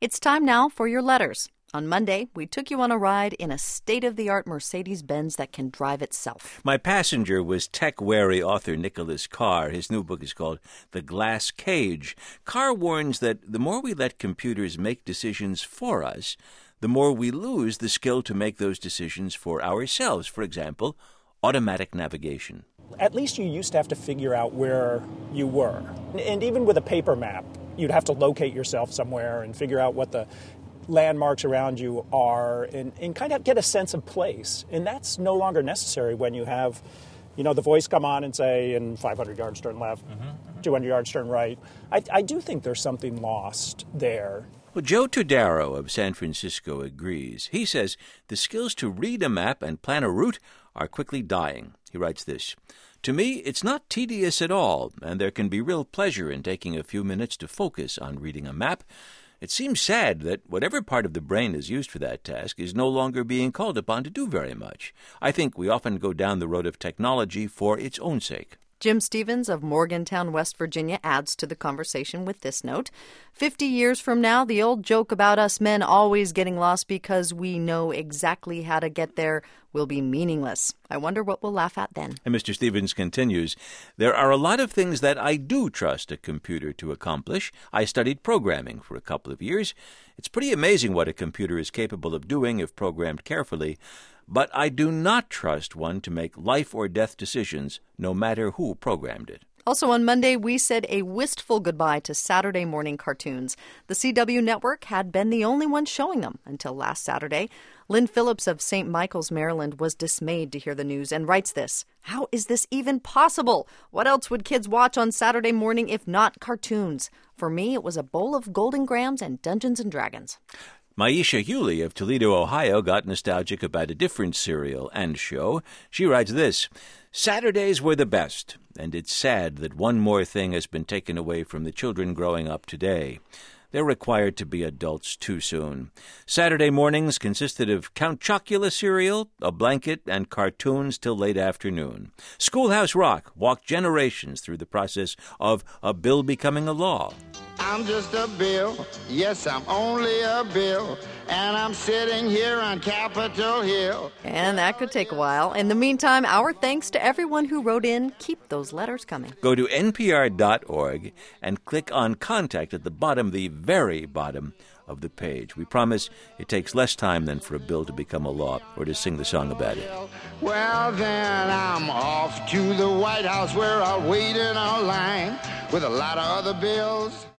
It's time now for your letters. On Monday, we took you on a ride in a state-of-the-art Mercedes-Benz that can drive itself. My passenger was tech-wary author Nicholas Carr. His new book is called The Glass Cage. Carr warns that the more we let computers make decisions for us, the more we lose the skill to make those decisions for ourselves. For example, automatic navigation. At least you used to have to figure out where you were. And even with a paper map, you'd have to locate yourself somewhere and figure out what the landmarks around you are and kind of get a sense of place. And that's no longer necessary when you have, the voice come on and say, in 500 yards turn left, 200 yards turn right. I do think there's something lost there. Well, Joe Todaro of San Francisco agrees. He says the skills to read a map and plan a route are quickly dying. He writes this: "To me, it's not tedious at all, and there can be real pleasure in taking a few minutes to focus on reading a map. It seems sad that whatever part of the brain is used for that task is no longer being called upon to do very much. I think we often go down the road of technology for its own sake." Jim Stevens of Morgantown, West Virginia, adds to the conversation with this note. 50 years from now, the old joke about us men always getting lost because we know exactly how to get there will be meaningless. I wonder what we'll laugh at then. And Mr. Stevens continues, "There are a lot of things that I do trust a computer to accomplish. I studied programming for a couple of years. It's pretty amazing what a computer is capable of doing if programmed carefully. But I do not trust one to make life or death decisions, no matter who programmed it." Also on Monday, we said a wistful goodbye to Saturday morning cartoons. The CW network had been the only one showing them until last Saturday. Lynn Phillips of St. Michael's, Maryland, was dismayed to hear the news and writes this: "How is this even possible? What else would kids watch on Saturday morning if not cartoons? For me, it was a bowl of Golden Grahams and Dungeons and Dragons." Maisha Hewley of Toledo, Ohio, got nostalgic about a different serial and show. She writes this: "Saturdays were the best, and it's sad that one more thing has been taken away from the children growing up today. They're required to be adults too soon. Saturday mornings consisted of Count Chocula cereal, a blanket, and cartoons till late afternoon. Schoolhouse Rock walked generations through the process of a bill becoming a law. I'm just a bill, yes, I'm only a bill, and I'm sitting here on Capitol Hill." And that could take a while. In the meantime, our thanks to everyone who wrote in. Keep those letters coming. Go to npr.org and click on Contact at the bottom, the very bottom of the page. We promise it takes less time than for a bill to become a law or to sing the song about it. Well, then I'm off to the White House where I'll wait in a line with a lot of other bills.